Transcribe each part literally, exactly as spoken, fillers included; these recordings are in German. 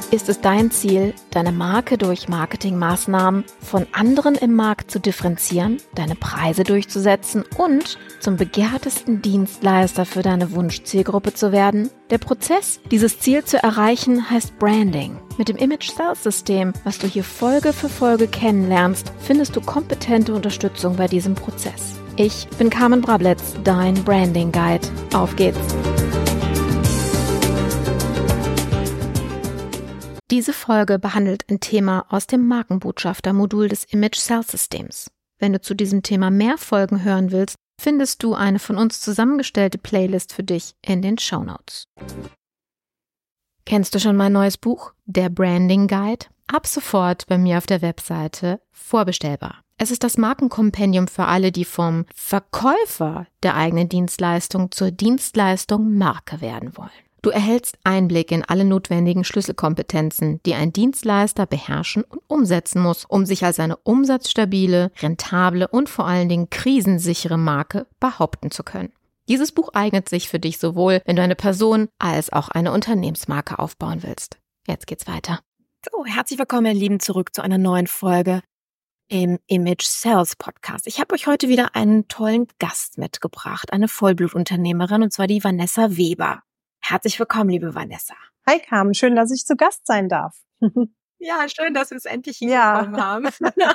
Ist es dein Ziel, deine Marke durch Marketingmaßnahmen von anderen im Markt zu differenzieren, deine Preise durchzusetzen und zum begehrtesten Dienstleister für deine Wunschzielgruppe zu werden? Der Prozess, dieses Ziel zu erreichen, heißt Branding. Mit dem Image Sales System, was du hier Folge für Folge kennenlernst, findest du kompetente Unterstützung bei diesem Prozess. Ich bin Carmen Brabletz, dein Branding Guide. Auf geht's! Diese Folge behandelt ein Thema aus dem Markenbotschafter-Modul des Image Sales Systems. Wenn du zu diesem Thema mehr Folgen hören willst, findest du eine von uns zusammengestellte Playlist für dich in den Shownotes. Kennst du schon mein neues Buch, der Branding Guide? Ab sofort bei mir auf der Webseite vorbestellbar. Es ist das Markenkompendium für alle, die vom Verkäufer der eigenen Dienstleistung zur Dienstleistung Marke werden wollen. Du erhältst Einblick in alle notwendigen Schlüsselkompetenzen, die ein Dienstleister beherrschen und umsetzen muss, um sich als eine umsatzstabile, rentable und vor allen Dingen krisensichere Marke behaupten zu können. Dieses Buch eignet sich für dich sowohl, wenn du eine Person als auch eine Unternehmensmarke aufbauen willst. Jetzt geht's weiter. So, herzlich willkommen, ihr Lieben, zurück zu einer neuen Folge im Image Sales Podcast. Ich habe euch heute wieder einen tollen Gast mitgebracht, eine Vollblutunternehmerin, und zwar die Vanessa Weber. Herzlich willkommen, liebe Vanessa. Hi Carmen, schön, dass ich zu Gast sein darf. Ja, schön, dass wir es endlich hinbekommen ja. haben.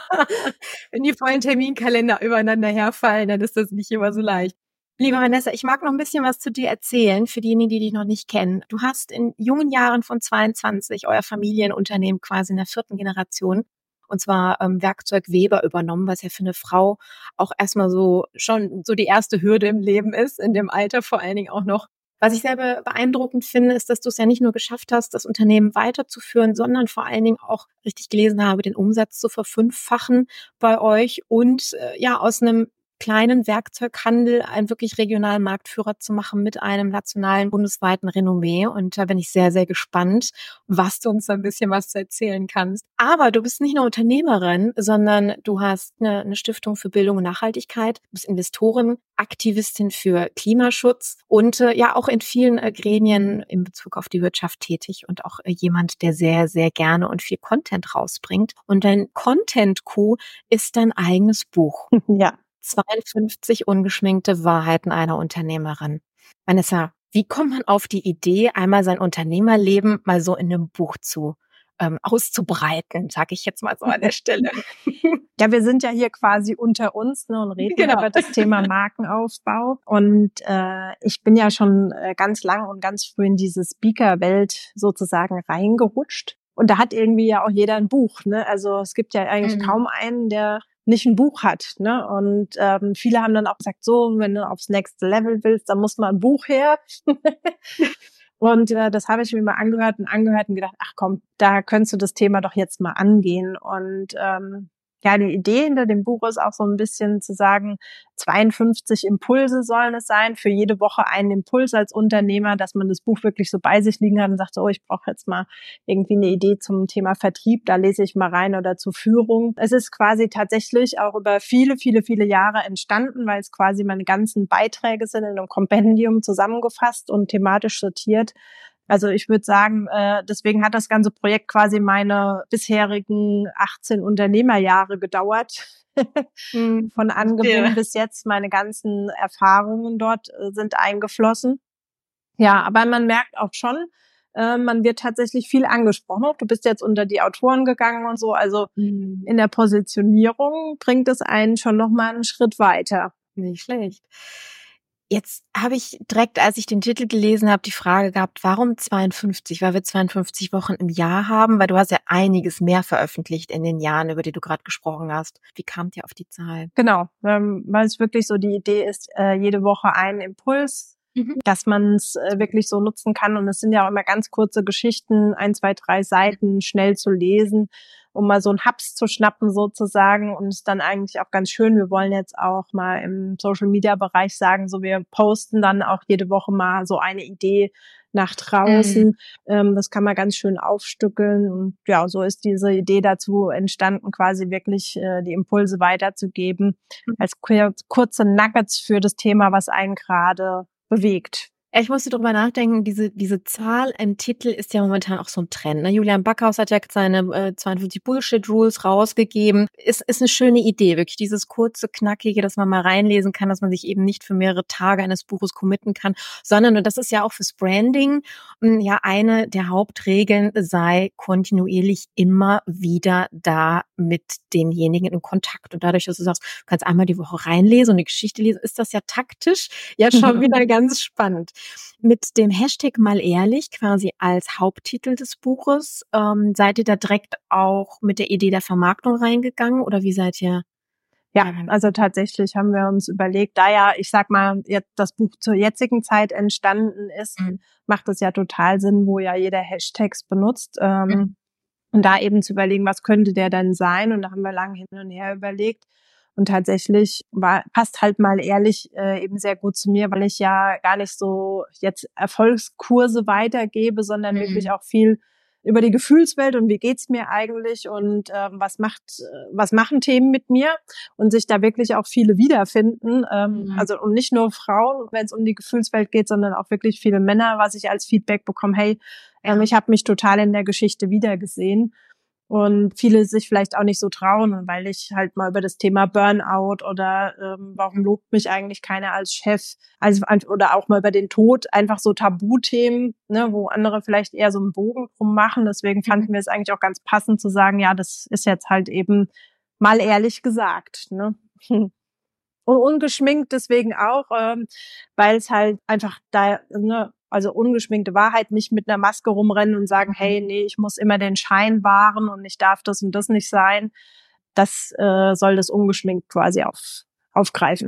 Wenn die vollen Terminkalender übereinander herfallen, dann ist das nicht immer so leicht. Liebe Vanessa, ich mag noch ein bisschen was zu dir erzählen, für diejenigen, die dich noch nicht kennen. Du hast in jungen Jahren von zweiundzwanzig euer Familienunternehmen quasi in der vierten Generation, und zwar ähm, Werkzeug Weber, übernommen, was ja für eine Frau auch erstmal so schon so die erste Hürde im Leben ist, in dem Alter vor allen Dingen auch noch. Was ich sehr beeindruckend finde, ist, dass du es ja nicht nur geschafft hast, das Unternehmen weiterzuführen, sondern vor allen Dingen auch, richtig gelesen habe, den Umsatz zu verfünffachen bei euch und äh, ja aus einem kleinen Werkzeughandel einen wirklich regionalen Marktführer zu machen mit einem nationalen, bundesweiten Renommee. Und da bin ich sehr, sehr gespannt, was du uns ein bisschen was zu erzählen kannst. Aber du bist nicht nur Unternehmerin, sondern du hast eine, eine Stiftung für Bildung und Nachhaltigkeit, du bist Investorin, Aktivistin für Klimaschutz und äh, ja auch in vielen äh, Gremien in Bezug auf die Wirtschaft tätig und auch äh, jemand, der sehr, sehr gerne und viel Content rausbringt. Und dein Content-Coup ist dein eigenes Buch. Ja. zweiundfünfzig ungeschminkte Wahrheiten einer Unternehmerin. Vanessa, wie kommt man auf die Idee, einmal sein Unternehmerleben mal so in einem Buch zu ähm, auszubreiten, sage ich jetzt mal so an der Stelle? Ja, wir sind ja hier quasi unter uns, ne, und reden genau. über das Thema Markenaufbau. Und äh, ich bin ja schon äh, ganz lang und ganz früh in diese Speaker-Welt sozusagen reingerutscht. Und da hat irgendwie ja auch jeder ein Buch, ne? Also es gibt ja eigentlich mhm. kaum einen, der nicht ein Buch hat, ne? Und ähm, viele haben dann auch gesagt, so, wenn du aufs nächste Level willst, dann muss mal ein Buch her. Und äh, das habe ich mir mal angehört und angehört und gedacht, ach komm, da könntest du das Thema doch jetzt mal angehen. Und ähm, ja, die Idee hinter dem Buch ist auch so ein bisschen zu sagen, zweiundfünfzig Impulse sollen es sein, für jede Woche einen Impuls als Unternehmer, dass man das Buch wirklich so bei sich liegen hat und sagt, oh, ich brauche jetzt mal irgendwie eine Idee zum Thema Vertrieb, da lese ich mal rein, oder zur Führung. Es ist quasi tatsächlich auch über viele, viele, viele Jahre entstanden, weil es quasi meine ganzen Beiträge sind in einem Kompendium zusammengefasst und thematisch sortiert. Also ich würde sagen, äh, deswegen hat das ganze Projekt quasi meine bisherigen achtzehn Unternehmerjahre gedauert. Von Angebot ja. bis jetzt, meine ganzen Erfahrungen dort äh, sind eingeflossen. Ja, aber man merkt auch schon, äh, man wird tatsächlich viel angesprochen. Du bist jetzt unter die Autoren gegangen und so. Also mhm. in der Positionierung bringt es einen schon nochmal einen Schritt weiter. Nicht schlecht. Jetzt habe ich direkt, als ich den Titel gelesen habe, die Frage gehabt, warum zweiundfünfzig? Weil wir zweiundfünfzig Wochen im Jahr haben, weil du hast ja einiges mehr veröffentlicht in den Jahren, über die du gerade gesprochen hast. Wie kamt ihr auf die Zahl? Genau, ähm, weil es wirklich so die Idee ist, äh, jede Woche einen Impuls, mhm. dass man es äh, wirklich so nutzen kann. Und es sind ja auch immer ganz kurze Geschichten, ein, zwei, drei Seiten, schnell zu lesen, um mal so einen Haps zu schnappen sozusagen. Und es ist dann eigentlich auch ganz schön. Wir wollen jetzt auch mal im Social-Media-Bereich sagen, so wir posten dann auch jede Woche mal so eine Idee nach draußen. Mhm. Ähm, das kann man ganz schön aufstückeln. Und ja, so ist diese Idee dazu entstanden, quasi wirklich äh, die Impulse weiterzugeben, mhm. als kur- kurze Nuggets für das Thema, was einen gerade bewegt. Ja, ich musste drüber nachdenken, diese diese Zahl im Titel ist ja momentan auch so ein Trend, ne? Julian Backhaus hat ja seine äh, zweiundfünfzig Bullshit Rules rausgegeben. Ist ist eine schöne Idee, wirklich dieses kurze, knackige, dass man mal reinlesen kann, dass man sich eben nicht für mehrere Tage eines Buches committen kann, sondern, und das ist ja auch fürs Branding, m, ja eine der Hauptregeln sei kontinuierlich immer wieder da mit denjenigen in Kontakt. Und dadurch, dass du sagst, du kannst einmal die Woche reinlesen und die Geschichte lesen, ist das ja taktisch ja schon wieder ganz spannend. Mit dem Hashtag mal ehrlich quasi als Haupttitel des Buches, ähm, seid ihr da direkt auch mit der Idee der Vermarktung reingegangen oder wie seid ihr? Ja, also tatsächlich haben wir uns überlegt, da ja, ich sag mal, jetzt das Buch zur jetzigen Zeit entstanden ist, mhm. macht es ja total Sinn, wo ja jeder Hashtags benutzt. Ähm, mhm. Und da eben zu überlegen, was könnte der denn sein? Und da haben wir lange hin und her überlegt. Und tatsächlich war, passt halt mal ehrlich äh, eben sehr gut zu mir, weil ich ja gar nicht so jetzt Erfolgskurse weitergebe, sondern mhm. wirklich auch viel über die Gefühlswelt und wie geht's mir eigentlich und ähm, was macht, was machen Themen mit mir und sich da wirklich auch viele wiederfinden. Ähm, mhm. Also und nicht nur Frauen, wenn es um die Gefühlswelt geht, sondern auch wirklich viele Männer, was ich als Feedback bekomme, hey, ähm, ich habe mich total in der Geschichte wiedergesehen. Und viele sich vielleicht auch nicht so trauen, weil ich halt mal über das Thema Burnout oder ähm, warum lobt mich eigentlich keiner als Chef, also oder auch mal über den Tod, einfach so Tabuthemen, ne, wo andere vielleicht eher so einen Bogen drum machen. Deswegen fanden wir es eigentlich auch ganz passend zu sagen, ja, das ist jetzt halt eben mal ehrlich gesagt, ne. Und ungeschminkt deswegen auch, ähm, weil es halt einfach da, ne, also ungeschminkte Wahrheit, nicht mit einer Maske rumrennen und sagen, hey, nee, ich muss immer den Schein wahren und ich darf das und das nicht sein. Das äh, soll das ungeschminkt quasi auf, aufgreifen.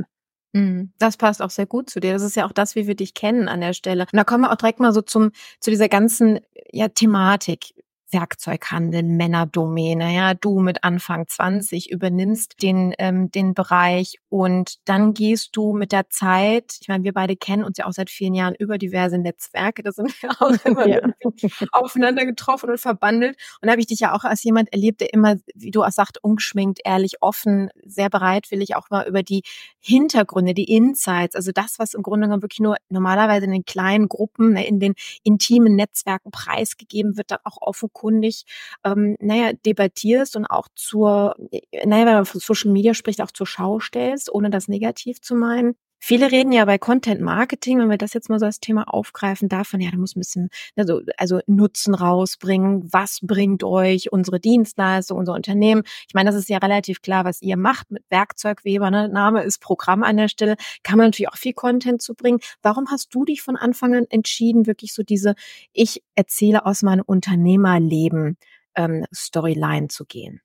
Das passt auch sehr gut zu dir. Das ist ja auch das, wie wir dich kennen an der Stelle. Und da kommen wir auch direkt mal so zum zu dieser ganzen ja Thematik. Werkzeughandel, Männerdomäne, ja, du mit Anfang zwanzig übernimmst den ähm, den Bereich und dann gehst du mit der Zeit, ich meine, wir beide kennen uns ja auch seit vielen Jahren über diverse Netzwerke, da sind wir auch immer ja. aufeinander getroffen und verbandelt und da habe ich dich ja auch als jemand erlebt, der immer, wie du auch sagst, ungeschminkt, ehrlich, offen, sehr bereitwillig auch mal über die Hintergründe, die Insights, also das, was im Grunde genommen wirklich nur normalerweise in den kleinen Gruppen, in den intimen Netzwerken preisgegeben wird, dann auch offen kundig, ähm, naja, debattierst und auch zur, naja, wenn man von Social Media spricht, auch zur Schau stellst, ohne das negativ zu meinen. Viele reden ja bei Content Marketing, wenn wir das jetzt mal so als Thema aufgreifen, davon, ja, da muss ein bisschen, also, also Nutzen rausbringen. Was bringt euch unsere Dienstleistung, unser Unternehmen? Ich meine, das ist ja relativ klar, was ihr macht mit Werkzeugweber, ne? Name ist Programm an der Stelle. Kann man natürlich auch viel Content zu bringen. Warum hast du dich von Anfang an entschieden, wirklich so diese, ich erzähle aus meinem Unternehmerleben, ähm, Storyline zu gehen?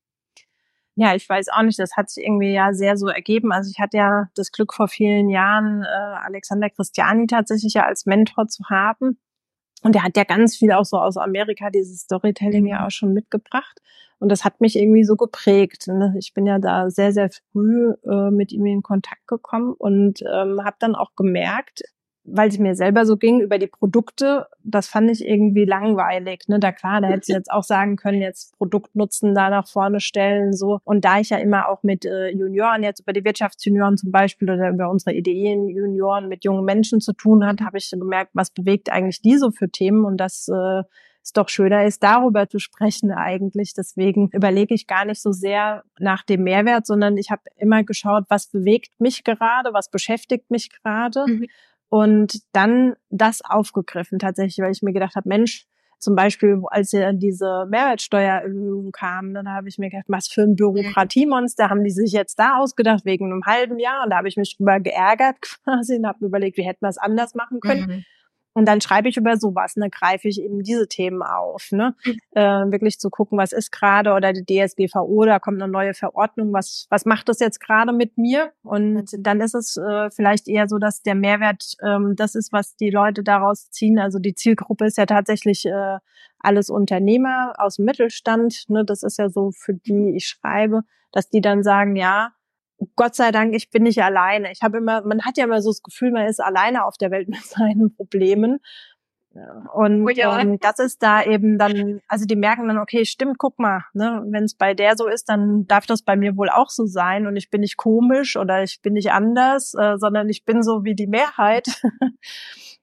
Ja, ich weiß auch nicht, das hat sich irgendwie ja sehr so ergeben. Also ich hatte ja das Glück vor vielen Jahren, äh, Alexander Christiani tatsächlich ja als Mentor zu haben. Und der hat ja ganz viel auch so aus Amerika, dieses Storytelling ja auch schon mitgebracht. Und das hat mich irgendwie so geprägt. Ne? Ich bin ja da sehr, sehr früh äh, mit ihm in Kontakt gekommen und ähm, habe dann auch gemerkt, weil es mir selber so ging, über die Produkte, das fand ich irgendwie langweilig. Ne? Da klar, da hätte ich jetzt auch sagen können, jetzt Produktnutzen da nach vorne stellen, so. Und da ich ja immer auch mit äh, Junioren, jetzt über die Wirtschaftsjunioren zum Beispiel oder über unsere Ideen-Junioren mit jungen Menschen zu tun hat, habe ich gemerkt, was bewegt eigentlich die so für Themen und das äh, ist doch schöner ist, darüber zu sprechen eigentlich. Deswegen überlege ich gar nicht so sehr nach dem Mehrwert, sondern ich habe immer geschaut, was bewegt mich gerade, was beschäftigt mich gerade. Mhm. Und dann das aufgegriffen tatsächlich, weil ich mir gedacht habe, Mensch, zum Beispiel, als ja diese Mehrwertsteuererhöhung kam, dann habe ich mir gedacht, was für ein Bürokratiemonster haben die sich jetzt da ausgedacht, wegen einem halben Jahr. Und da habe ich mich drüber geärgert quasi und habe mir überlegt, wie hätten wir es anders machen können. Mhm. Und dann schreibe ich über sowas, ne, greife ich eben diese Themen auf, ne, mhm. äh, wirklich zu gucken, was ist gerade, oder die D S G V O, da kommt eine neue Verordnung, was was macht das jetzt gerade mit mir? Und dann ist es äh, vielleicht eher so, dass der Mehrwert ähm, das ist, was die Leute daraus ziehen. Also die Zielgruppe ist ja tatsächlich äh, alles Unternehmer aus dem Mittelstand, ne, das ist ja so, für die ich schreibe, dass die dann sagen, ja, Gott sei Dank, ich bin nicht alleine. Ich habe immer, man hat ja immer so das Gefühl, man ist alleine auf der Welt mit seinen Problemen. Und, oh ja. und das ist da eben dann, also die merken dann, okay, stimmt, guck mal, ne, wenn es bei der so ist, dann darf das bei mir wohl auch so sein und ich bin nicht komisch oder ich bin nicht anders, äh, sondern ich bin so wie die Mehrheit.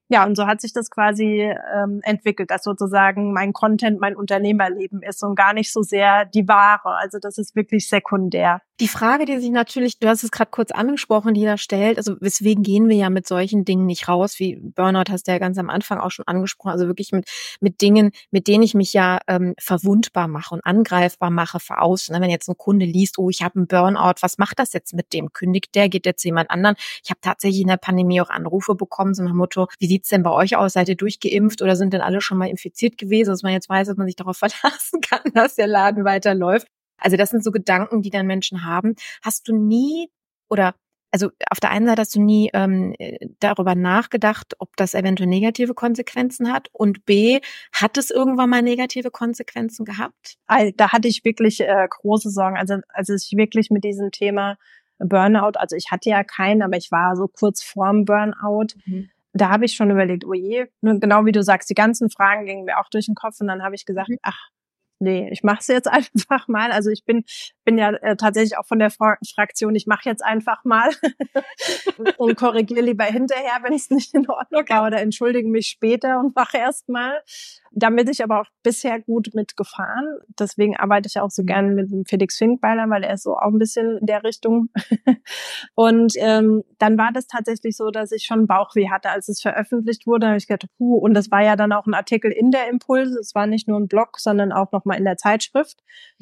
Ja, und so hat sich das quasi ähm, entwickelt, dass sozusagen mein Content mein Unternehmerleben ist und gar nicht so sehr die Ware. Also das ist wirklich sekundär. Die Frage, die sich natürlich, du hast es gerade kurz angesprochen, die da stellt, also weswegen gehen wir ja mit solchen Dingen nicht raus, wie Burnout hast du ja ganz am Anfang auch schon angesprochen, also wirklich mit mit Dingen, mit denen ich mich ja ähm, verwundbar mache und angreifbar mache für außen. Wenn jetzt ein Kunde liest, oh, ich habe einen Burnout, was macht das jetzt mit dem? Kündigt der, geht der zu jemand anderen? Ich habe tatsächlich in der Pandemie auch Anrufe bekommen, so nach dem Motto, wie sieht's denn bei euch aus? Seid ihr durchgeimpft oder sind denn alle schon mal infiziert gewesen, dass man jetzt weiß, dass man sich darauf verlassen kann, dass der Laden weiterläuft? Also das sind so Gedanken, die dann Menschen haben. Hast du nie oder also auf der einen Seite hast du nie ähm, darüber nachgedacht, ob das eventuell negative Konsequenzen hat, und B, hat es irgendwann mal negative Konsequenzen gehabt? Da hatte ich wirklich äh, große Sorgen. Also als ich wirklich mit diesem Thema Burnout, also ich hatte ja keinen, aber ich war so kurz vorm Burnout. Mhm. Da habe ich schon überlegt, oh je, genau wie du sagst, die ganzen Fragen gingen mir auch durch den Kopf und dann habe ich gesagt, mhm. ach, nee, ich mache es jetzt einfach mal. Also ich bin bin ja äh, tatsächlich auch von der Fra- Fraktion, ich mache jetzt einfach mal und korrigiere lieber hinterher, wenn es nicht in Ordnung war, oder entschuldige mich später und mache erst mal. Damit ich aber auch bisher gut mitgefahren. Deswegen arbeite ich auch so gerne mit dem Felix Finkbeiner, weil er ist so auch ein bisschen in der Richtung. Und ähm, dann war das tatsächlich so, dass ich schon Bauchweh hatte, als es veröffentlicht wurde. Da habe ich gedacht, puh, und das war ja dann auch ein Artikel in der Impulse. Es war nicht nur ein Blog, sondern auch nochmal in der Zeitschrift.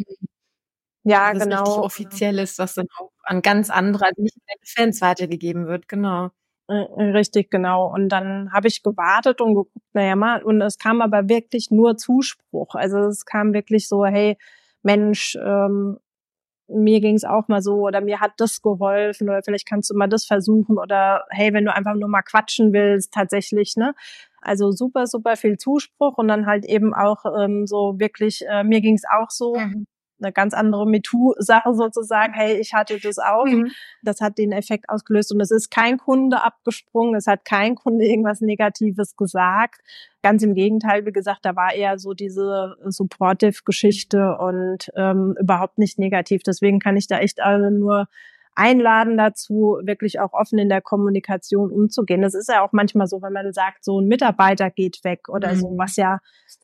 Ja, das genau. Das richtig offiziell ist, was dann auch an ganz andere, also nicht an Fans weitergegeben wird, genau. Richtig, genau. Und dann habe ich gewartet und geguckt, naja mal, und es kam aber wirklich nur Zuspruch. Also es kam wirklich so, hey, Mensch, ähm, mir ging es auch mal so, oder mir hat das geholfen, oder vielleicht kannst du mal das versuchen, oder hey, wenn du einfach nur mal quatschen willst, tatsächlich, ne? Also super, super viel Zuspruch und dann halt eben auch ähm, so wirklich, äh, mir ging es auch so. Mhm. Eine ganz andere MeToo-Sache sozusagen. Hey, ich hatte das auch. Mhm. Das hat den Effekt ausgelöst und es ist kein Kunde abgesprungen. Es hat kein Kunde irgendwas Negatives gesagt. Ganz im Gegenteil, wie gesagt, da war eher so diese Supportive-Geschichte und ähm, überhaupt nicht negativ. Deswegen kann ich da echt alle nur einladen dazu, wirklich auch offen in der Kommunikation umzugehen. Das ist ja auch manchmal so, wenn man sagt, so ein Mitarbeiter geht weg oder mhm. so, was ja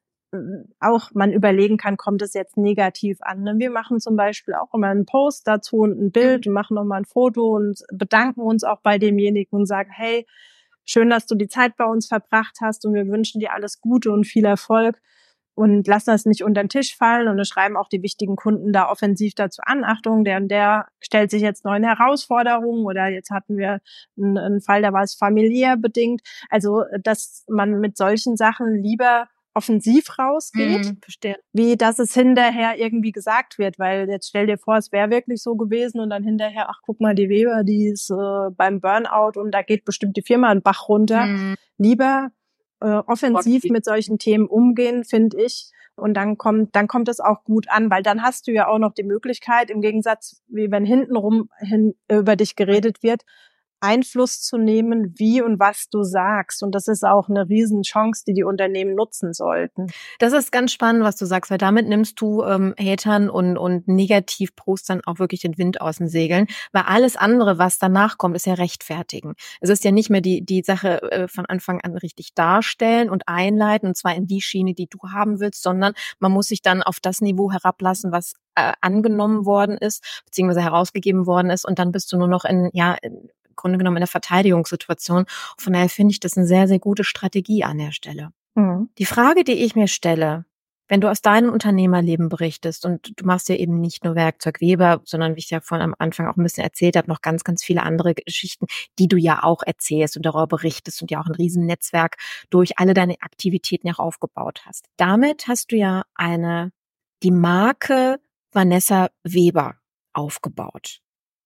auch man überlegen kann, kommt es jetzt negativ an. Wir machen zum Beispiel auch immer einen Post dazu und ein Bild und machen nochmal ein Foto und bedanken uns auch bei demjenigen und sagen, hey, schön, dass du die Zeit bei uns verbracht hast und wir wünschen dir alles Gute und viel Erfolg und lassen das nicht unter den Tisch fallen und wir schreiben auch die wichtigen Kunden da offensiv dazu an. Achtung, der und der stellt sich jetzt neuen Herausforderungen oder jetzt hatten wir einen, einen Fall, da war es familiär bedingt. Also, dass man mit solchen Sachen lieber offensiv rausgeht, mm, verstehe. Wie dass es hinterher irgendwie gesagt wird, weil jetzt stell dir vor, es wäre wirklich so gewesen und dann hinterher, ach guck mal, die Weber, die ist äh, beim Burnout und da geht bestimmt die Firma einen Bach runter. Mm. Lieber äh, offensiv okay. mit solchen Themen umgehen, finde ich. Und dann kommt, dann kommt es auch gut an, weil dann hast du ja auch noch die Möglichkeit, im Gegensatz, wie wenn hintenrum hin über dich geredet wird, Einfluss zu nehmen, wie und was du sagst. Und das ist auch eine Riesenchance, die die Unternehmen nutzen sollten. Das ist ganz spannend, was du sagst, weil damit nimmst du ähm, Hatern und, und Negativpostern auch wirklich den Wind aus den Segeln, weil alles andere, was danach kommt, ist ja rechtfertigen. Es ist ja nicht mehr die, die Sache äh, von Anfang an richtig darstellen und einleiten, und zwar in die Schiene, die du haben willst, sondern man muss sich dann auf das Niveau herablassen, was äh, angenommen worden ist, beziehungsweise herausgegeben worden ist, und dann bist du nur noch in, ja, in, Grunde genommen in der Verteidigungssituation. Von daher finde ich das eine sehr, sehr gute Strategie an der Stelle. Mhm. Die Frage, die ich mir stelle, wenn du aus deinem Unternehmerleben berichtest, und du machst ja eben nicht nur Werkzeug Weber, sondern wie ich ja vorhin am Anfang auch ein bisschen erzählt habe, noch ganz, ganz viele andere Geschichten, die du ja auch erzählst und darüber berichtest und ja auch ein Riesennetzwerk durch alle deine Aktivitäten ja auch aufgebaut hast. Damit hast du ja eine, die Marke Vanessa Weber aufgebaut.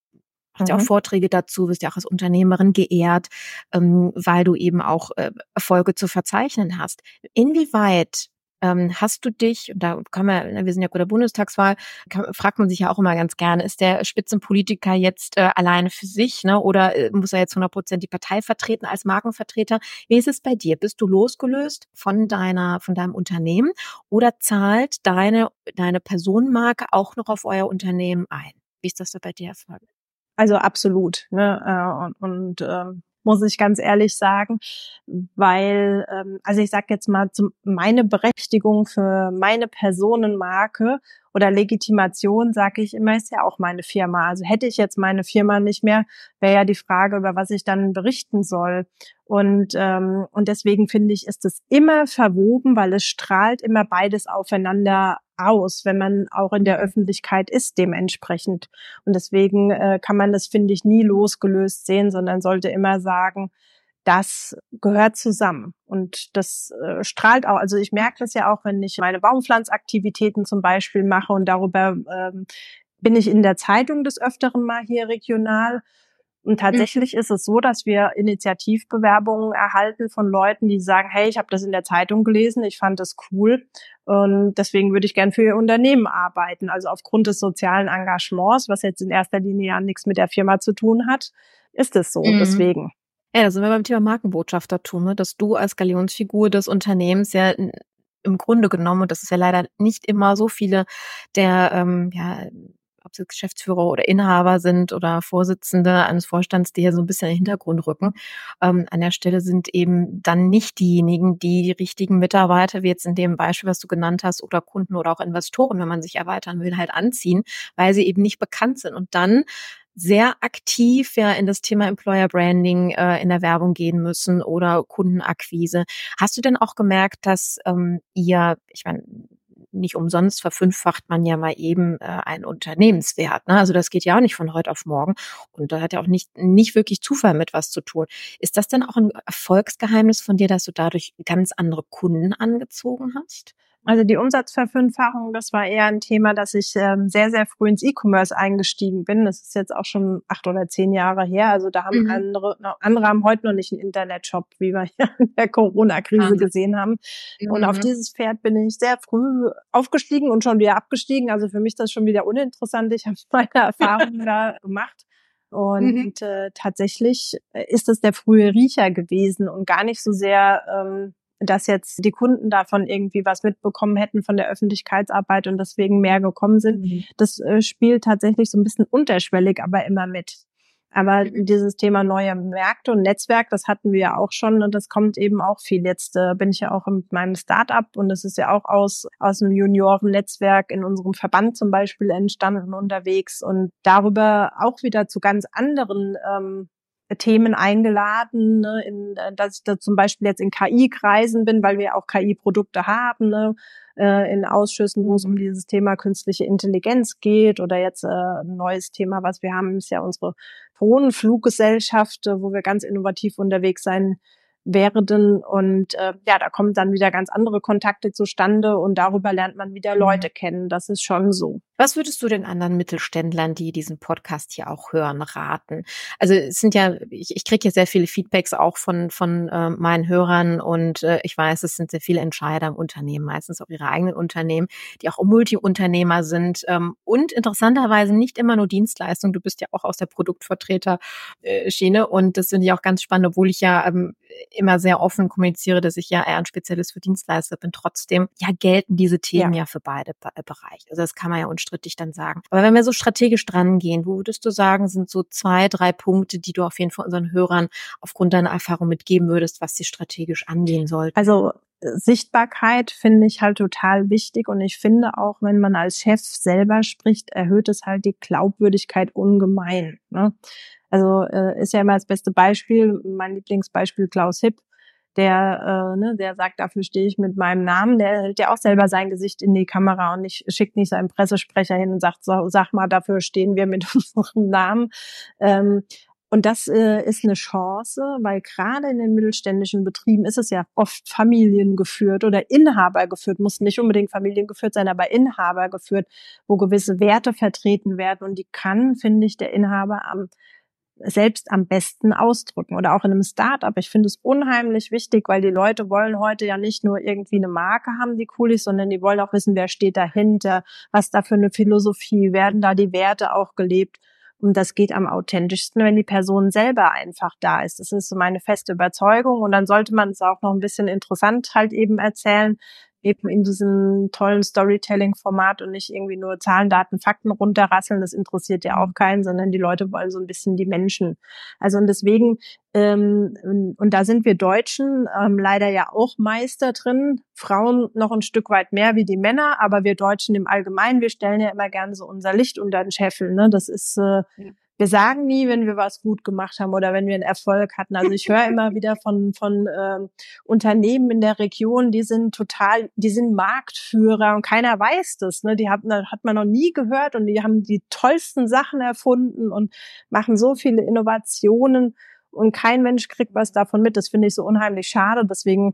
Du hast ja auch Vorträge dazu, wirst ja auch als Unternehmerin geehrt, ähm, weil du eben auch äh, Erfolge zu verzeichnen hast. Inwieweit ähm, hast du dich, und da kann man, wir sind ja bei der Bundestagswahl, kann, fragt man sich ja auch immer ganz gerne, ist der Spitzenpolitiker jetzt äh, alleine für sich, ne, oder äh, muss er jetzt hundert Prozent die Partei vertreten als Markenvertreter? Wie ist es bei dir? Bist du losgelöst von deiner, von deinem Unternehmen, oder zahlt deine, deine Personenmarke auch noch auf euer Unternehmen ein? Wie ist das da bei dir erfolgt? Also absolut, ne? Und, und ähm, muss ich ganz ehrlich sagen, weil, ähm, also ich sage jetzt mal, zum, meine Berechtigung für meine Personenmarke oder Legitimation, sage ich immer, ist ja auch meine Firma. Also hätte ich jetzt meine Firma nicht mehr, wäre ja die Frage, über was ich dann berichten soll. Und ähm, und deswegen finde ich, ist es immer verwoben, weil es strahlt immer beides aufeinander aus, wenn man auch in der Öffentlichkeit ist dementsprechend. Und deswegen äh, kann man das, finde ich, nie losgelöst sehen, sondern sollte immer sagen, das gehört zusammen. Und das äh, strahlt auch, also ich merke das ja auch, wenn ich meine Baumpflanzaktivitäten zum Beispiel mache und darüber ähm, bin ich in der Zeitung des Öfteren mal hier regional. Und tatsächlich mhm. ist es so, dass wir Initiativbewerbungen erhalten von Leuten, die sagen, hey, ich habe das in der Zeitung gelesen, ich fand das cool und deswegen würde ich gern für Ihr Unternehmen arbeiten. Also aufgrund des sozialen Engagements, was jetzt in erster Linie ja nichts mit der Firma zu tun hat, ist es so. Mhm. Deswegen. Ja, da sind wir beim Thema Markenbotschaftertum, ne? Dass du als Galionsfigur des Unternehmens ja im Grunde genommen, und das ist ja leider nicht immer so viele der, ähm, ja, ob sie Geschäftsführer oder Inhaber sind oder Vorsitzende eines Vorstands, die hier so ein bisschen in den Hintergrund rücken. Ähm, an der Stelle sind eben dann nicht diejenigen, die die richtigen Mitarbeiter, wie jetzt in dem Beispiel, was du genannt hast, oder Kunden oder auch Investoren, wenn man sich erweitern will, halt anziehen, weil sie eben nicht bekannt sind und dann sehr aktiv ja in das Thema Employer Branding äh, in der Werbung gehen müssen oder Kundenakquise. Hast du denn auch gemerkt, dass ähm, ihr, ich meine, nicht umsonst verfünffacht man ja mal eben äh, einen Unternehmenswert, ne? Also das geht ja auch nicht von heute auf morgen und da hat ja auch nicht nicht wirklich Zufall mit was zu tun. Ist das denn auch ein Erfolgsgeheimnis von dir, dass du dadurch ganz andere Kunden angezogen hast? Also die Umsatzverfünffachung, das war eher ein Thema, dass ich ähm, sehr, sehr früh ins E-Commerce eingestiegen bin. Das ist jetzt auch schon acht oder zehn Jahre her. Also da haben mhm. andere, andere haben heute noch nicht einen Internetshop, wie wir hier in der Corona-Krise mhm. gesehen haben. Mhm. Und auf dieses Pferd bin ich sehr früh aufgestiegen und schon wieder abgestiegen. Also für mich ist das schon wieder uninteressant. Ich habe meine Erfahrungen da gemacht. Und mhm. äh, tatsächlich ist es der frühe Riecher gewesen und gar nicht so sehr ähm, dass jetzt die Kunden davon irgendwie was mitbekommen hätten von der Öffentlichkeitsarbeit und deswegen mehr gekommen sind. Mhm. Das äh, spielt tatsächlich so ein bisschen unterschwellig, aber immer mit. Aber mhm. dieses Thema neue Märkte und Netzwerk, das hatten wir ja auch schon und das kommt eben auch viel. Jetzt äh, bin ich ja auch mit meinem Start-up und es ist ja auch aus aus dem Junioren-Netzwerk in unserem Verband zum Beispiel entstanden unterwegs und darüber auch wieder zu ganz anderen ähm, Themen eingeladen, ne, in, dass ich da zum Beispiel jetzt in K I-Kreisen bin, weil wir auch K I-Produkte haben, ne, äh, in Ausschüssen, wo es um dieses Thema künstliche Intelligenz geht oder jetzt äh, ein neues Thema, was wir haben, ist ja unsere Drohnenfluggesellschaft, wo wir ganz innovativ unterwegs sein werden und äh, ja, da kommen dann wieder ganz andere Kontakte zustande und darüber lernt man wieder Leute kennen. Das ist schon so. Was würdest du den anderen Mittelständlern, die diesen Podcast hier auch hören, raten? Also es sind ja, ich, ich kriege ja sehr viele Feedbacks auch von von äh, meinen Hörern und äh, ich weiß, es sind sehr viele Entscheider im Unternehmen, meistens auch ihre eigenen Unternehmen, die auch Multiunternehmer sind ähm, und interessanterweise nicht immer nur Dienstleistungen. Du bist ja auch aus der Produktvertreter-Schiene und das finde ich auch ganz spannend, obwohl ich ja ähm, immer sehr offen kommuniziere, dass ich ja eher ein Spezialist für Dienstleister bin. Trotzdem, ja, gelten diese Themen ja, ja für beide Bereiche. Also das kann man ja unstrittig dann sagen. Aber wenn wir so strategisch dran gehen, wo würdest du sagen, sind so zwei, drei Punkte, die du auf jeden Fall unseren Hörern aufgrund deiner Erfahrung mitgeben würdest, was sie strategisch angehen sollten? Also Sichtbarkeit finde ich halt total wichtig und ich finde auch, wenn man als Chef selber spricht, erhöht es halt die Glaubwürdigkeit ungemein, ne? Also äh, ist ja immer das beste Beispiel, mein Lieblingsbeispiel Klaus Hipp, der äh, ne, der sagt, dafür stehe ich mit meinem Namen, der hält ja auch selber sein Gesicht in die Kamera und nicht, schickt nicht seinen Pressesprecher hin und sagt, so, sag mal, dafür stehen wir mit unserem Namen. Ähm, und das äh, ist eine Chance, weil gerade in den mittelständischen Betrieben ist es ja oft familiengeführt oder inhabergeführt, muss nicht unbedingt familiengeführt sein, aber inhabergeführt, wo gewisse Werte vertreten werden und die kann, finde ich, der Inhaber am selbst am besten ausdrücken oder auch in einem Start-up. Ich finde es unheimlich wichtig, weil die Leute wollen heute ja nicht nur irgendwie eine Marke haben, die cool ist, sondern die wollen auch wissen, wer steht dahinter, was da für eine Philosophie, werden da die Werte auch gelebt. Und das geht am authentischsten, wenn die Person selber einfach da ist. Das ist so meine feste Überzeugung. Und dann sollte man es auch noch ein bisschen interessant halt eben erzählen. eben in diesem tollen Storytelling-Format und nicht irgendwie nur Zahlen, Daten, Fakten runterrasseln. Das interessiert ja auch keinen, sondern die Leute wollen so ein bisschen die Menschen. Also und deswegen, ähm, und, und da sind wir Deutschen ähm, leider ja auch Meister drin. Frauen noch ein Stück weit mehr wie die Männer, aber wir Deutschen im Allgemeinen, wir stellen ja immer gerne so unser Licht unter den Scheffel. Ne? Das ist äh, ja. Wir sagen nie, wenn wir was gut gemacht haben oder wenn wir einen Erfolg hatten. Also ich höre immer wieder von von äh, Unternehmen in der Region, die sind total, die sind Marktführer und keiner weiß das. Ne? Die haben, hat man noch nie gehört und die haben die tollsten Sachen erfunden und machen so viele Innovationen und kein Mensch kriegt was davon mit. Das finde ich so unheimlich schade. Deswegen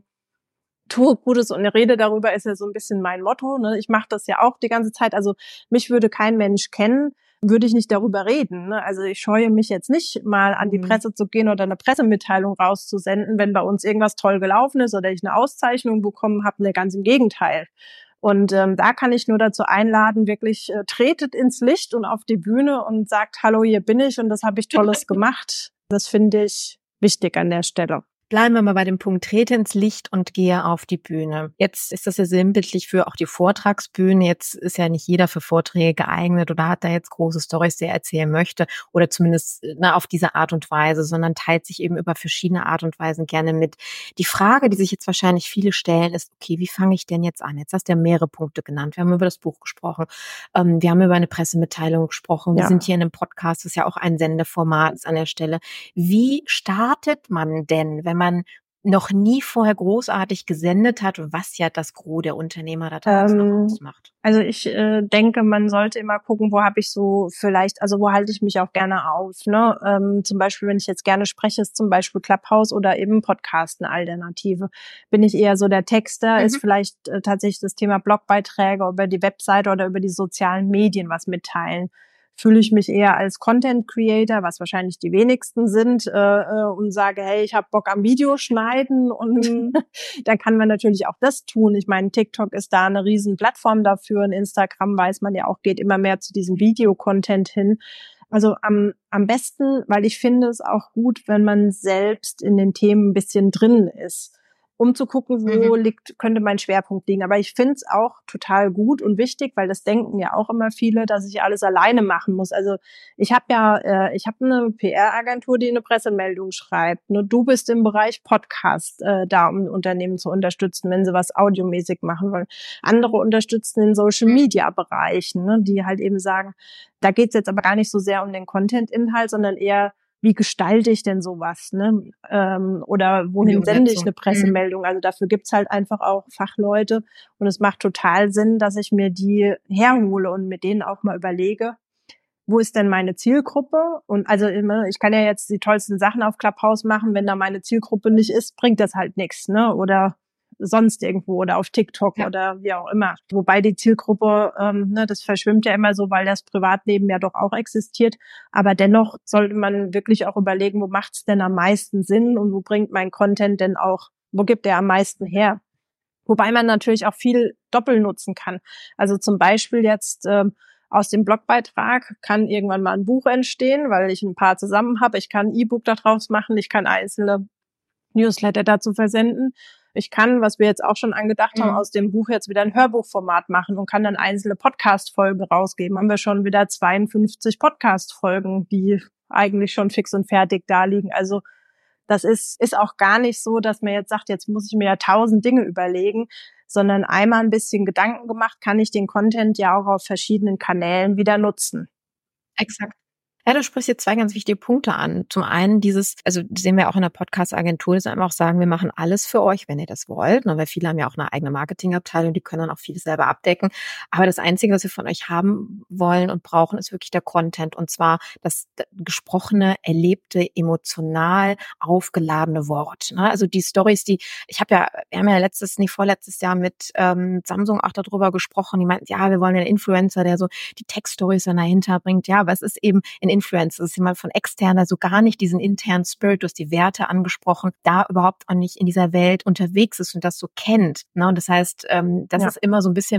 tue Gutes und rede darüber ist ja so ein bisschen mein Motto. Ne? Ich mache das ja auch die ganze Zeit. Also mich würde kein Mensch kennen, würde ich nicht darüber reden. Ne? Also ich scheue mich jetzt nicht, mal an die Presse zu gehen oder eine Pressemitteilung rauszusenden, wenn bei uns irgendwas toll gelaufen ist oder ich eine Auszeichnung bekommen habe. Ne, ganz im Gegenteil. Und ähm, da kann ich nur dazu einladen, wirklich äh, tretet ins Licht und auf die Bühne und sagt, hallo, hier bin ich und das habe ich Tolles gemacht. Das finde ich wichtig an der Stelle. Bleiben wir mal bei dem Punkt, trete ins Licht und gehe auf die Bühne. Jetzt ist das ja sinnbildlich für auch die Vortragsbühne. Jetzt ist ja nicht jeder für Vorträge geeignet oder hat da jetzt große Storys, die er erzählen möchte oder zumindest na, auf diese Art und Weise, sondern teilt sich eben über verschiedene Art und Weisen gerne mit. Die Frage, die sich jetzt wahrscheinlich viele stellen, ist, okay, wie fange ich denn jetzt an? Jetzt hast du ja mehrere Punkte genannt. Wir haben über das Buch gesprochen. Ähm, wir haben über eine Pressemitteilung gesprochen. Wir ja. sind hier in einem Podcast, das ist ja auch ein Sendeformat an der Stelle. Wie startet man denn, wenn man man noch nie vorher großartig gesendet hat, was ja das Gros der Unternehmer da draußen ähm, ausmacht? Also ich äh, denke, man sollte immer gucken, wo habe ich so vielleicht, also wo halte ich mich auch gerne auf. Ne? Ähm, zum Beispiel, wenn ich jetzt gerne spreche, ist zum Beispiel Clubhouse oder eben Podcast eine Alternative. Bin ich eher so der Texter, mhm. ist vielleicht äh, tatsächlich das Thema Blogbeiträge über die Webseite oder über die sozialen Medien was mitteilen. Fühle ich mich eher als Content Creator, was wahrscheinlich die wenigsten sind, äh, und sage, hey, ich habe Bock am Videoschneiden und mhm. dann kann man natürlich auch das tun. Ich meine, TikTok ist da eine riesen Plattform dafür und Instagram, weiß man ja auch, geht immer mehr zu diesem Videocontent hin. Also am am besten, weil ich finde es auch gut, wenn man selbst in den Themen ein bisschen drin ist, um zu gucken, wo mhm. liegt, könnte mein Schwerpunkt liegen. Aber ich finde es auch total gut und wichtig, weil das denken ja auch immer viele, dass ich alles alleine machen muss. Also ich habe ja, äh, ich habe eine P R-Agentur, die eine Pressemeldung schreibt. Nur du bist im Bereich Podcast äh, da, um Unternehmen zu unterstützen, wenn sie was audiomäßig machen wollen. Andere unterstützen in Social-Media-Bereichen, ne, die halt eben sagen, da geht es jetzt aber gar nicht so sehr um den Content-Inhalt, sondern eher, wie gestalte ich denn sowas, ne? Ähm, oder wohin sende ich eine Pressemeldung? Also dafür gibt's halt einfach auch Fachleute und es macht total Sinn, dass ich mir die herhole und mit denen auch mal überlege, wo ist denn meine Zielgruppe? Und also immer, ich kann ja jetzt die tollsten Sachen auf Clubhouse machen, wenn da meine Zielgruppe nicht ist, bringt das halt nichts, ne? Oder sonst irgendwo oder auf TikTok ja. oder wie auch immer. Wobei die Zielgruppe, ähm, ne, das verschwimmt ja immer so, weil das Privatleben ja doch auch existiert. Aber dennoch sollte man wirklich auch überlegen, wo macht's denn am meisten Sinn und wo bringt mein Content denn auch, wo gibt der am meisten her? Wobei man natürlich auch viel doppelt nutzen kann. Also zum Beispiel jetzt ähm, aus dem Blogbeitrag kann irgendwann mal ein Buch entstehen, weil ich ein paar zusammen habe. Ich kann ein E-Book daraus machen, ich kann einzelne Newsletter dazu versenden. Ich kann, was wir jetzt auch schon angedacht haben, mhm. aus dem Buch jetzt wieder ein Hörbuchformat machen und kann dann einzelne Podcast-Folgen rausgeben. Haben wir schon wieder zweiundfünfzig Podcast-Folgen, die eigentlich schon fix und fertig da liegen. Also das ist ist auch gar nicht so, dass man jetzt sagt, jetzt muss ich mir ja tausend Dinge überlegen, sondern einmal ein bisschen Gedanken gemacht, kann ich den Content ja auch auf verschiedenen Kanälen wieder nutzen. Exakt. Ja, du sprichst jetzt zwei ganz wichtige Punkte an. Zum einen dieses, also das sehen wir auch in der Podcast-Agentur, dass wir einfach auch sagen, wir machen alles für euch, wenn ihr das wollt. Weil viele haben ja auch eine eigene Marketingabteilung, die können dann auch vieles selber abdecken. Aber das Einzige, was wir von euch haben wollen und brauchen, ist wirklich der Content. Und zwar das gesprochene, erlebte, emotional aufgeladene Wort. Also die Storys, die, ich habe ja, wir haben ja letztes, nicht vorletztes Jahr mit ähm, Samsung auch darüber gesprochen. Die meinten, ja, wir wollen einen Influencer, der so die Text-Stories dann dahinter bringt. Ja, aber es ist eben in Influencer, das ist jemand von extern, also gar nicht diesen internen Spirit, du hast die Werte angesprochen, da überhaupt auch nicht in dieser Welt unterwegs ist und das so kennt. Ne? Und das heißt, ähm, das ja. ist immer so ein bisschen was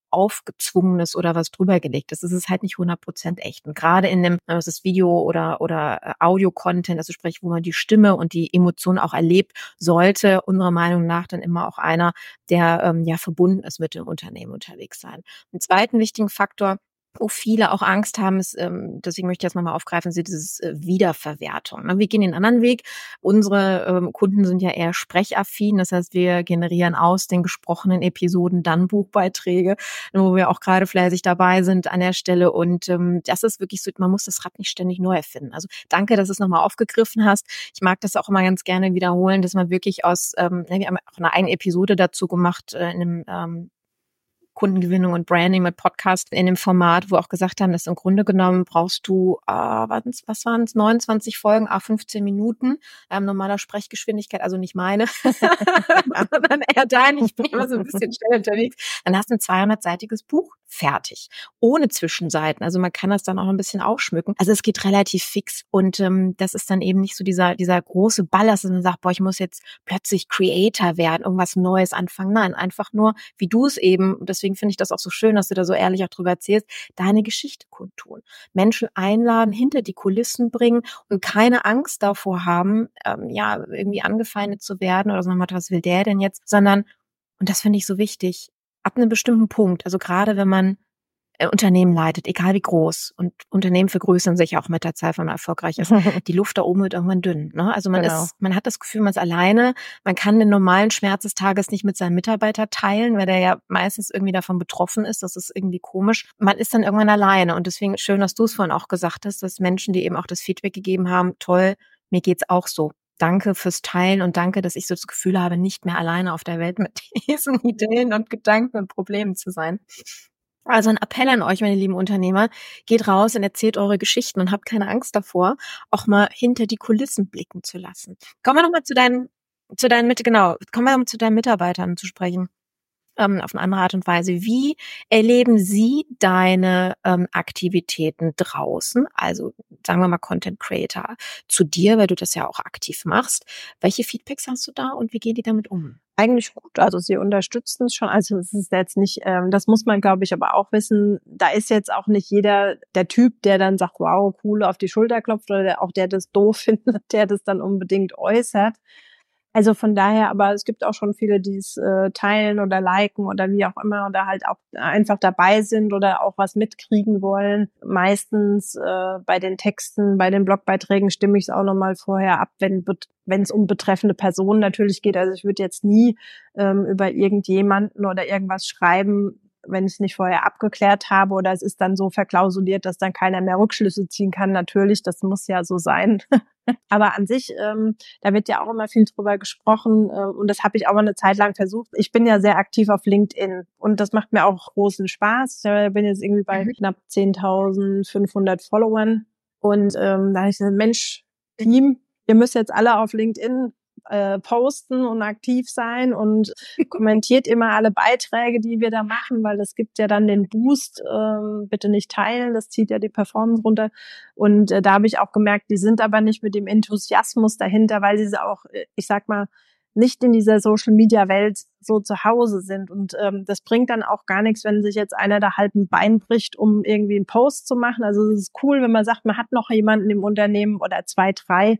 aufgezwungenes oder was drüber gelegt ist. Es ist halt nicht hundert Prozent echt. Und gerade in dem, das ist Video oder, oder Audio-Content, also sprich, wo man die Stimme und die Emotionen auch erlebt, sollte unserer Meinung nach dann immer auch einer, der ähm, ja verbunden ist mit dem Unternehmen unterwegs sein. Einen zweiten wichtigen Faktor, wo viele auch Angst haben, ist, ähm, deswegen möchte ich das nochmal aufgreifen, ist dieses äh, Wiederverwertung. Ne? Wir gehen den anderen Weg. Unsere ähm, Kunden sind ja eher sprechaffin, das heißt, wir generieren aus den gesprochenen Episoden dann Buchbeiträge, wo wir auch gerade fleißig dabei sind an der Stelle. Und ähm, das ist wirklich so, man muss das Rad nicht ständig neu erfinden. Also danke, dass du es nochmal aufgegriffen hast. Ich mag das auch immer ganz gerne wiederholen, dass man wirklich aus, ähm, wir haben auch eine eigene Episode dazu gemacht, äh, in einem ähm, Kundengewinnung und Branding mit Podcast in dem Format, wo auch gesagt haben, dass im Grunde genommen brauchst du, äh, was waren es, neunundzwanzig Folgen, ah, fünfzehn Minuten, ähm, normaler Sprechgeschwindigkeit, also nicht meine, sondern eher deine, ich bin immer so ein bisschen schnell unterwegs, dann hast du ein zweihundertseitiges Buch fertig, ohne Zwischenseiten, also man kann das dann auch ein bisschen aufschmücken, also es geht relativ fix und ähm, das ist dann eben nicht so dieser dieser große Ballast, dass man sagt, boah, ich muss jetzt plötzlich Creator werden, irgendwas Neues anfangen, nein, einfach nur, wie du es eben, deswegen finde ich das auch so schön, dass du da so ehrlich auch drüber erzählst, deine Geschichte kundtun. Menschen einladen, hinter die Kulissen bringen und keine Angst davor haben, ähm, ja, irgendwie angefeindet zu werden oder so, was will der denn jetzt, sondern, und das finde ich so wichtig, ab einem bestimmten Punkt, also gerade wenn man äh, Unternehmen leitet, egal wie groß, und Unternehmen vergrößern sich auch mit der Zeit, wenn man erfolgreich ist, die Luft da oben wird irgendwann dünn. Ne? Also man genau. ist, man hat das Gefühl, man ist alleine, man kann den normalen Schmerz des Tages nicht mit seinem Mitarbeiter teilen, weil der ja meistens irgendwie davon betroffen ist, das ist irgendwie komisch. Man ist dann irgendwann alleine und deswegen schön, dass du es vorhin auch gesagt hast, dass Menschen, die eben auch das Feedback gegeben haben, toll, mir geht's auch so. Danke fürs Teilen und danke, dass ich so das Gefühl habe, nicht mehr alleine auf der Welt mit diesen Ideen und Gedanken und Problemen zu sein. Also ein Appell an euch, meine lieben Unternehmer, geht raus und erzählt eure Geschichten und habt keine Angst davor, auch mal hinter die Kulissen blicken zu lassen. Kommen wir nochmal zu deinen, zu deinen, genau, kommen wir nochmal zu deinen Mitarbeitern zu sprechen. Ähm, auf eine andere Art und Weise. Wie erleben Sie deine ähm, Aktivitäten draußen? Also sagen wir mal Content Creator zu dir, weil du das ja auch aktiv machst. Welche Feedbacks hast du da und wie gehen die damit um? Eigentlich gut, also sie unterstützen es schon, also es ist jetzt nicht, ähm, das muss man glaube ich aber auch wissen, da ist jetzt auch nicht jeder der Typ, der dann sagt, wow, cool, auf die Schulter klopft oder der, auch der das doof findet, der das dann unbedingt äußert. Also von daher, aber es gibt auch schon viele, die es äh, teilen oder liken oder wie auch immer oder halt auch einfach dabei sind oder auch was mitkriegen wollen. Meistens äh, bei den Texten, bei den Blogbeiträgen stimme ich es auch nochmal vorher ab, wenn wenn es um betreffende Personen natürlich geht. Also ich würde jetzt nie ähm, über irgendjemanden oder irgendwas schreiben, wenn ich es nicht vorher abgeklärt habe oder es ist dann so verklausuliert, dass dann keiner mehr Rückschlüsse ziehen kann. Natürlich, das muss ja so sein. Aber an sich, ähm, da wird ja auch immer viel drüber gesprochen äh, und das habe ich auch mal eine Zeit lang versucht. Ich bin ja sehr aktiv auf LinkedIn und das macht mir auch großen Spaß. Ich bin jetzt irgendwie bei knapp zehntausendfünfhundert Followern und ähm, da habe ich gesagt, Mensch, Team, ihr müsst jetzt alle auf LinkedIn äh, posten und aktiv sein und kommentiert immer alle Beiträge, die wir da machen, weil das gibt ja dann den Boost, ähm, bitte nicht teilen, das zieht ja die Performance runter und äh, da habe ich auch gemerkt, die sind aber nicht mit dem Enthusiasmus dahinter, weil sie auch, ich sag mal, nicht in dieser Social-Media-Welt so zu Hause sind und ähm, das bringt dann auch gar nichts, wenn sich jetzt einer da halb ein Bein bricht, um irgendwie einen Post zu machen. Also es ist cool, wenn man sagt, man hat noch jemanden im Unternehmen oder zwei, drei,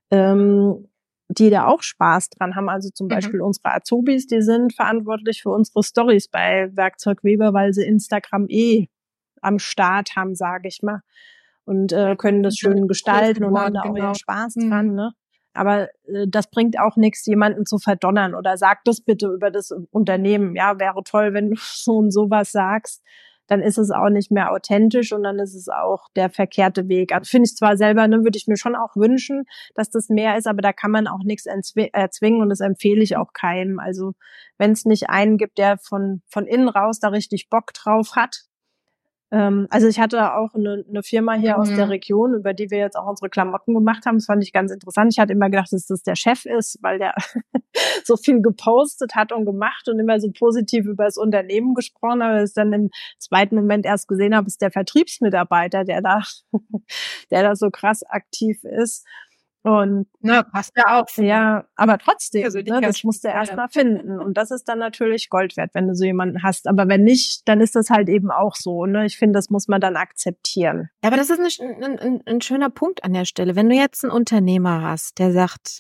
ähm, die da auch Spaß dran haben. Also zum mhm. Beispiel unsere Azubis, die sind verantwortlich für unsere Stories bei Werkzeug Weber, weil sie Instagram eh am Start haben, sage ich mal. Und äh, können das schön gestalten und haben da auch ihren Spaß mhm. dran. Ne? Aber äh, das bringt auch nichts, jemanden zu verdonnern oder sag das bitte über das Unternehmen. Ja, wäre toll, wenn du so und sowas sagst. Dann ist es auch nicht mehr authentisch und dann ist es auch der verkehrte Weg. Also finde ich zwar selber, ne, würde ich mir schon auch wünschen, dass das mehr ist, aber da kann man auch nichts erzwingen und das empfehle ich auch keinem. Also wenn es nicht einen gibt, der von von innen raus da richtig Bock drauf hat. Ähm, also ich hatte auch eine, eine Firma hier mhm. aus der Region, über die wir jetzt auch unsere Klamotten gemacht haben. Das fand ich ganz interessant. Ich hatte immer gedacht, dass das der Chef ist, weil der so viel gepostet hat und gemacht und immer so positiv über das Unternehmen gesprochen, aber es dann im zweiten Moment erst gesehen habe, ist der Vertriebsmitarbeiter, der da, der da so krass aktiv ist. Und na, passt ja auch. Ja, aber trotzdem, also ne, das musst du erst mal finden. Und das ist dann natürlich Gold wert, wenn du so jemanden hast. Aber wenn nicht, dann ist das halt eben auch so. Ne? Ich finde, das muss man dann akzeptieren. Ja, aber das ist ein, ein, ein schöner Punkt an der Stelle. Wenn du jetzt einen Unternehmer hast, der sagt,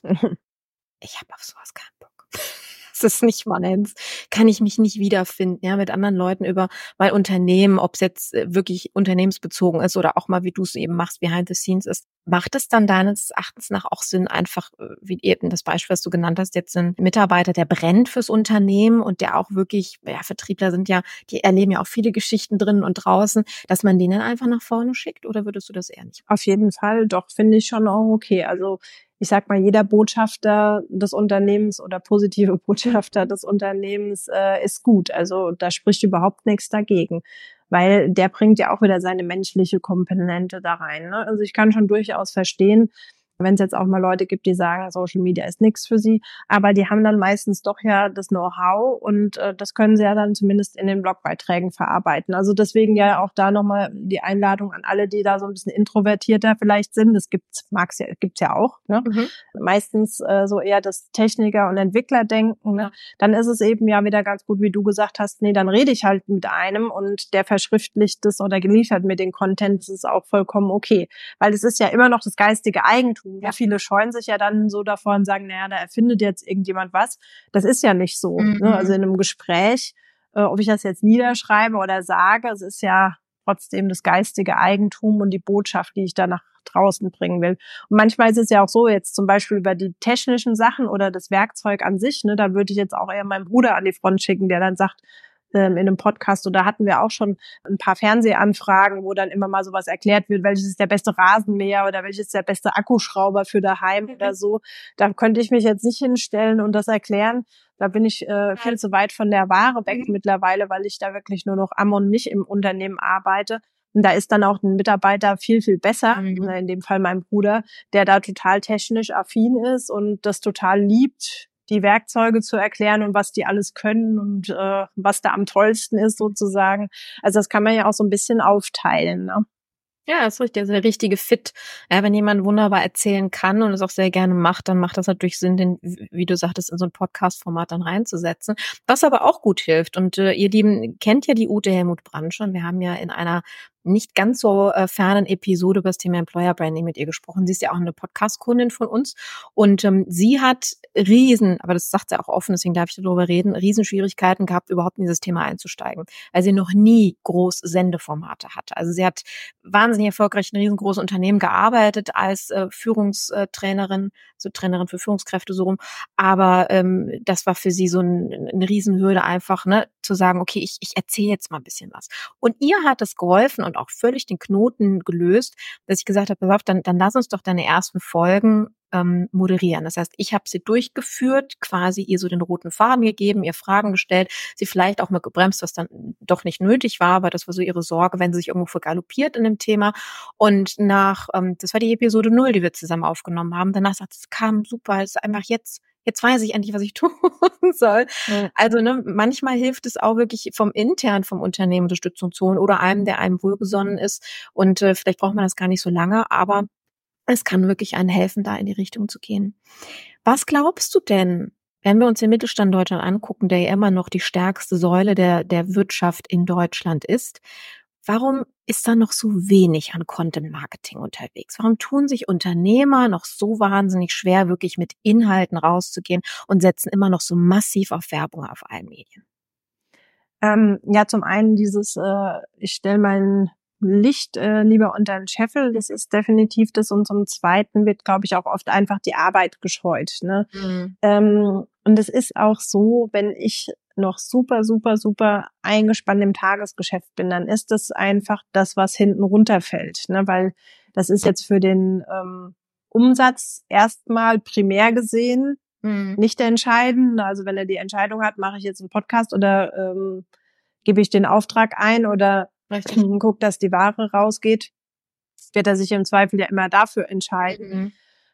ich habe auf sowas keinen Bock. Das ist nicht meins. Kann ich mich nicht wiederfinden, ja, mit anderen Leuten über mein Unternehmen, ob es jetzt wirklich unternehmensbezogen ist oder auch mal, wie du es eben machst, behind the scenes ist. Macht es dann deines Erachtens nach auch Sinn, einfach, wie eben das Beispiel, was du genannt hast, jetzt ein Mitarbeiter, der brennt fürs Unternehmen und der auch wirklich, ja, Vertriebler sind ja, die erleben ja auch viele Geschichten drinnen und draußen, dass man den dann einfach nach vorne schickt, oder würdest du das eher nicht? Auf jeden Fall, doch, finde ich schon auch okay. Also ich sag mal, jeder Botschafter des Unternehmens oder positive Botschafter des Unternehmens äh, ist gut. Also da spricht überhaupt nichts dagegen, weil der bringt ja auch wieder seine menschliche Komponente da rein. Ne? Also ich kann schon durchaus verstehen, wenn es jetzt auch mal Leute gibt, die sagen, Social Media ist nichts für sie, aber die haben dann meistens doch ja das Know-how und äh, das können sie ja dann zumindest in den Blogbeiträgen verarbeiten. Also deswegen ja auch da nochmal die Einladung an alle, die da so ein bisschen introvertierter vielleicht sind. Das gibt's, mag's ja, gibt's ja auch. Ne? Mhm. Meistens äh, so eher das Techniker und Entwickler denken. Ne? Dann ist es eben ja wieder ganz gut, wie du gesagt hast, nee, dann rede ich halt mit einem und der verschriftlicht das oder geliefert mir den Content. Das ist auch vollkommen okay, weil es ist ja immer noch das geistige Eigentum. Ja, viele scheuen sich ja dann so davor und sagen, naja, da erfindet jetzt irgendjemand was. Das ist ja nicht so. Mhm. Ne? Also in einem Gespräch, äh, ob ich das jetzt niederschreibe oder sage, es ist ja trotzdem das geistige Eigentum und die Botschaft, die ich da nach draußen bringen will. Und manchmal ist es ja auch so, jetzt zum Beispiel über die technischen Sachen oder das Werkzeug an sich, ne, da würde ich jetzt auch eher meinen Bruder an die Front schicken, der dann sagt, in einem Podcast, und da hatten wir auch schon ein paar Fernsehanfragen, wo dann immer mal sowas erklärt wird, welches ist der beste Rasenmäher oder welches ist der beste Akkuschrauber für daheim mhm. oder so. Da könnte ich mich jetzt nicht hinstellen und das erklären. Da bin ich äh, viel zu weit von der Ware weg mhm. mittlerweile, weil ich da wirklich nur noch am und nicht im Unternehmen arbeite. Und da ist dann auch ein Mitarbeiter viel, viel besser, mhm. in dem Fall mein Bruder, der da total technisch affin ist und das total liebt, die Werkzeuge zu erklären und was die alles können und äh, was da am tollsten ist sozusagen. Also das kann man ja auch so ein bisschen aufteilen, ne? Ja, das ist richtig, also der richtige Fit. Ja, wenn jemand wunderbar erzählen kann und es auch sehr gerne macht, dann macht das natürlich Sinn, den, wie du sagtest, in so ein Podcast-Format dann reinzusetzen. Was aber auch gut hilft. Und äh, ihr Lieben kennt ja die Ute Helmuth-Brandt schon. Wir haben ja in einer nicht ganz so äh, fernen Episode über das Thema Employer Branding mit ihr gesprochen. Sie ist ja auch eine Podcast-Kundin von uns und ähm, sie hat riesen, aber das sagt sie auch offen, deswegen darf ich darüber reden, riesen Schwierigkeiten gehabt, überhaupt in dieses Thema einzusteigen, weil sie noch nie groß Sendeformate hatte. Also sie hat wahnsinnig erfolgreich in riesengroßen Unternehmen gearbeitet als äh, Führungstrainerin, so Trainerin für Führungskräfte so rum, aber ähm, das war für sie so ein, eine Riesenhürde einfach, ne, zu sagen, okay, ich, ich erzähle jetzt mal ein bisschen was. Und ihr hat es geholfen und auch völlig den Knoten gelöst, dass ich gesagt habe, pass auf, dann, dann lass uns doch deine ersten Folgen ähm, moderieren. Das heißt, ich habe sie durchgeführt, quasi ihr so den roten Faden gegeben, ihr Fragen gestellt, sie vielleicht auch mal gebremst, was dann doch nicht nötig war, aber das war so ihre Sorge, wenn sie sich irgendwo vergaloppiert in dem Thema. Und nach, ähm, das war die Episode null, die wir zusammen aufgenommen haben, danach sagt es, kam super, es ist einfach jetzt, jetzt weiß ich endlich, was ich tun soll. Ja. Also ne, manchmal hilft es auch wirklich vom intern vom Unternehmen Unterstützung zu holen oder einem, der einem wohlgesonnen ist. Und äh, vielleicht braucht man das gar nicht so lange, aber es kann wirklich einen helfen, da in die Richtung zu gehen. Was glaubst du denn, wenn wir uns den Mittelstand Deutschland angucken, der ja immer noch die stärkste Säule der, der Wirtschaft in Deutschland ist, warum ist da noch so wenig an Content-Marketing unterwegs? Warum tun sich Unternehmer noch so wahnsinnig schwer, wirklich mit Inhalten rauszugehen und setzen immer noch so massiv auf Werbung auf allen Medien? Ähm, ja, zum einen dieses, äh, ich stelle mein Licht äh, lieber unter den Scheffel, das ist definitiv das. Und zum Zweiten wird, glaube ich, auch oft einfach die Arbeit gescheut. Ne? Mhm. Ähm, und es ist auch so, wenn ich noch super, super, super eingespannt im Tagesgeschäft bin, dann ist das einfach das, was hinten runterfällt. Ne? Weil das ist jetzt für den ähm, Umsatz erstmal primär gesehen mhm. nicht entscheidend. Also wenn er die Entscheidung hat, mache ich jetzt einen Podcast oder ähm, gebe ich den Auftrag ein oder gucke, dass die Ware rausgeht, wird er sich im Zweifel ja immer dafür entscheiden. Mhm.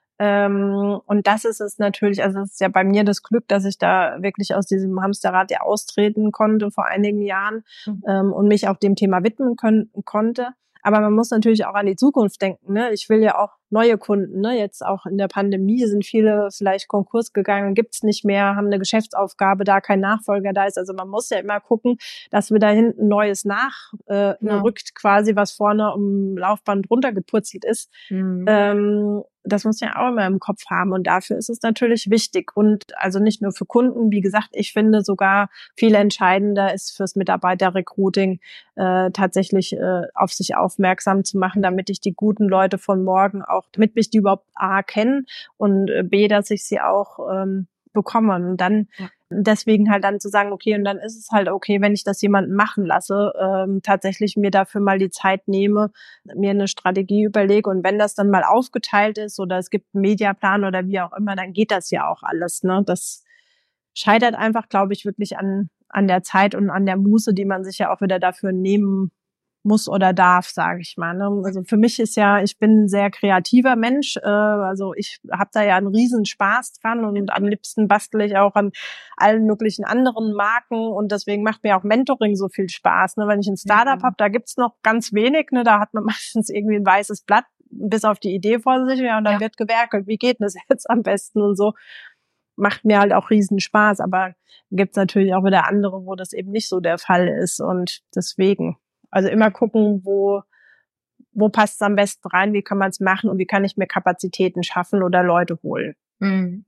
Ähm, und das ist es natürlich, also es ist ja bei mir das Glück, dass ich da wirklich aus diesem Hamsterrad ja austreten konnte vor einigen Jahren mhm. ähm, und mich auch dem Thema widmen können, konnte. Aber man muss natürlich auch an die Zukunft denken. Ne? Ich will ja auch neue Kunden. Ne? Jetzt auch in der Pandemie sind viele vielleicht Konkurs gegangen, gibt's nicht mehr, haben eine Geschäftsaufgabe, da kein Nachfolger da ist. Also man muss ja immer gucken, dass wir da hinten Neues nachrückt, äh, Genau. quasi, was vorne um Laufband runtergepurzelt ist. Mhm. Ähm, das muss man ja auch immer im Kopf haben und dafür ist es natürlich wichtig und also nicht nur für Kunden, wie gesagt, ich finde sogar viel entscheidender ist fürs Mitarbeiterrecruiting äh, tatsächlich äh, auf sich aufmerksam zu machen, damit ich die guten Leute von morgen auch, damit mich die überhaupt A kennen und äh, B, dass ich sie auch ähm, bekomme und dann ja. deswegen halt dann zu sagen, okay, und dann ist es halt okay, wenn ich das jemanden machen lasse, ähm, tatsächlich mir dafür mal die Zeit nehme, mir eine Strategie überlege und wenn das dann mal aufgeteilt ist oder es gibt einen Mediaplan oder wie auch immer, dann geht das ja auch alles, ne? Das scheitert einfach, glaube ich, wirklich an an der Zeit und an der Muße, die man sich ja auch wieder dafür nehmen muss oder darf, sage ich mal. Ne? Also für mich ist ja, ich bin ein sehr kreativer Mensch, äh, also ich habe da ja einen riesen Spaß dran und am liebsten bastle ich auch an allen möglichen anderen Marken und deswegen macht mir auch Mentoring so viel Spaß. Ne? Wenn ich ein Startup mhm. habe, da gibt's noch ganz wenig, ne? Da hat man meistens irgendwie ein weißes Blatt bis auf die Idee vor sich ja, und dann ja. wird gewerkelt, wie geht das jetzt am besten und so. Macht mir halt auch riesen Spaß, aber gibt's natürlich auch wieder andere, wo das eben nicht so der Fall ist und deswegen also immer gucken, wo wo passt es am besten rein, wie kann man es machen und wie kann ich mir Kapazitäten schaffen oder Leute holen. Mhm.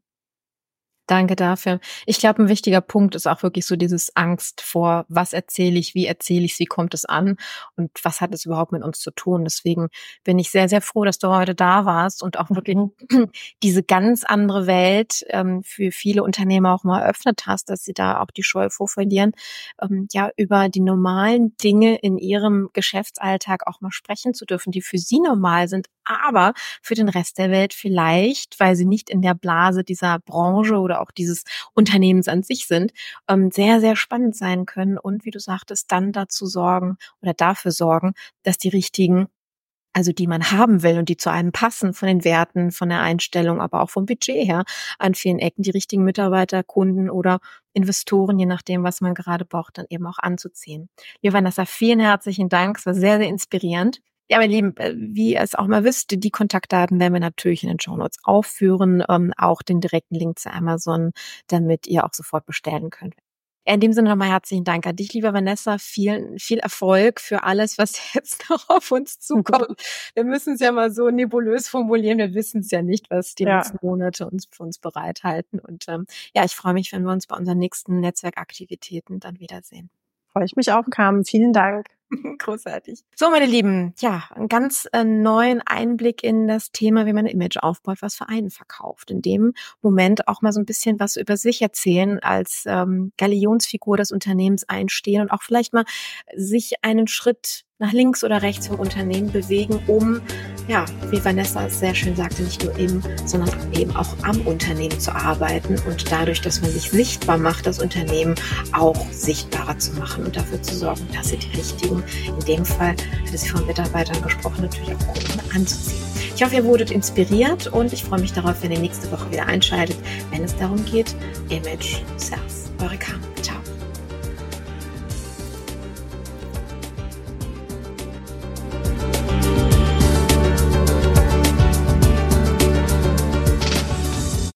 Danke dafür. Ich glaube, ein wichtiger Punkt ist auch wirklich so dieses Angst vor, was erzähle ich, wie erzähle ich es, wie kommt es an und was hat es überhaupt mit uns zu tun. Deswegen bin ich sehr, sehr froh, dass du heute da warst und auch wirklich diese ganz andere Welt ähm, für viele Unternehmer auch mal eröffnet hast, dass sie da auch die Scheu vor verlieren, ähm, ja, über die normalen Dinge in ihrem Geschäftsalltag auch mal sprechen zu dürfen, die für sie normal sind, aber für den Rest der Welt vielleicht, weil sie nicht in der Blase dieser Branche oder auch dieses Unternehmens an sich sind, ähm, sehr, sehr spannend sein können und wie du sagtest, dann dazu sorgen oder dafür sorgen, dass die richtigen, also die man haben will und die zu einem passen, von den Werten, von der Einstellung, aber auch vom Budget her, an vielen Ecken die richtigen Mitarbeiter, Kunden oder Investoren, je nachdem, was man gerade braucht, dann eben auch anzuziehen. Liebe Vanessa, vielen herzlichen Dank, es war sehr, sehr inspirierend. Ja, meine Lieben, wie ihr es auch mal wisst, die Kontaktdaten werden wir natürlich in den Shownotes aufführen, ähm, auch den direkten Link zu Amazon, damit ihr auch sofort bestellen könnt. In dem Sinne nochmal herzlichen Dank an dich, lieber Vanessa. Viel, viel Erfolg für alles, was jetzt noch auf uns zukommt. Wir müssen es ja mal so nebulös formulieren. Wir wissen es ja nicht, was die ja. nächsten Monate uns für uns bereithalten. Und ähm, ja, ich freue mich, wenn wir uns bei unseren nächsten Netzwerkaktivitäten dann wiedersehen. Freue ich mich auch, Carmen. Vielen Dank. Großartig. So, meine Lieben, ja, einen ganz äh, neuen Einblick in das Thema, wie man ein Image aufbaut, was Vereinen verkauft. In dem Moment auch mal so ein bisschen was über sich erzählen, als ähm, Galionsfigur des Unternehmens einstehen und auch vielleicht mal sich einen Schritt nach links oder rechts vom Unternehmen bewegen, um, ja, wie Vanessa es sehr schön sagte, nicht nur im, sondern eben auch am Unternehmen zu arbeiten und dadurch, dass man sich sichtbar macht, das Unternehmen auch sichtbarer zu machen und dafür zu sorgen, dass sie die richtigen, in dem Fall hat es von Mitarbeitern gesprochen, natürlich auch Kunden anzuziehen. Ich hoffe, ihr wurdet inspiriert und ich freue mich darauf, wenn ihr nächste Woche wieder einschaltet, wenn es darum geht, Image Self. Eure Carmen.